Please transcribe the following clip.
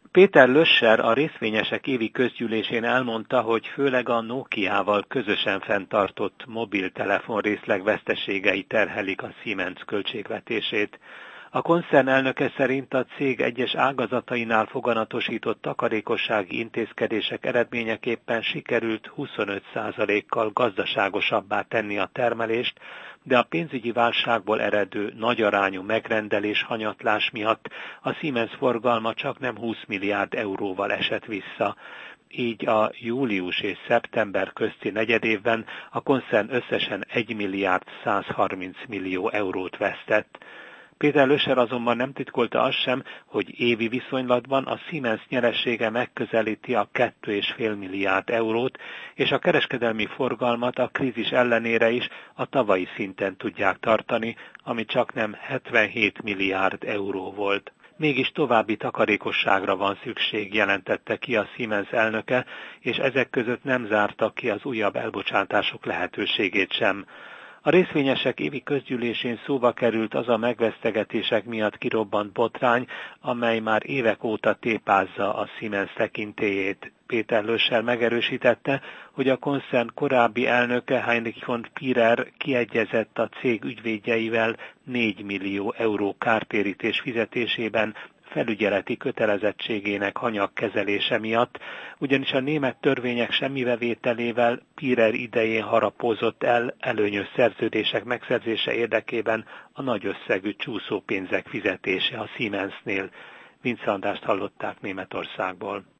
Péter Löscher a részvényesek évi közgyűlésén elmondta, hogy főleg a Nokiával közösen fenntartott mobiltelefon részleg veszteségei terhelik a Siemens költségvetését. A koncern elnöke szerint a cég egyes ágazatainál foganatosított takarékossági intézkedések eredményeképpen sikerült 25%-kal gazdaságosabbá tenni a termelést, de a pénzügyi válságból eredő nagyarányú megrendelés hanyatlás miatt a Siemens forgalma csaknem 20 milliárd euróval esett vissza. Így a július és szeptember közti negyedévben a koncern összesen 1 milliárd 130 millió eurót vesztett. Péter Löscher azonban nem titkolta azt sem, hogy évi viszonylatban a Siemens nyeresége megközelíti a 2,5 milliárd eurót, és a kereskedelmi forgalmat a krízis ellenére is a tavalyi szinten tudják tartani, ami csaknem 77 milliárd euró volt. Mégis további takarékosságra van szükség, jelentette ki a Siemens elnöke, és ezek között nem zárta ki az újabb elbocsátások lehetőségét sem. A részvényesek évi közgyűlésén szóba került az a megvesztegetések miatt kirobbant botrány, amely már évek óta tépázza a Siemens tekintélyét. Péter Löscher megerősítette, hogy a koncern korábbi elnöke Heinrich von Pierer kiegyezett a cég ügyvédjeivel 4 millió euró kártérítés fizetésében felügyeleti kötelezettségének hanyag kezelése miatt, ugyanis a német törvények semmibevételével Pierer idején harapózott el előnyös szerződések megszerzése érdekében a nagy összegű csúszópénzek fizetése a Siemensnél. Vince Andrást hallották Németországból.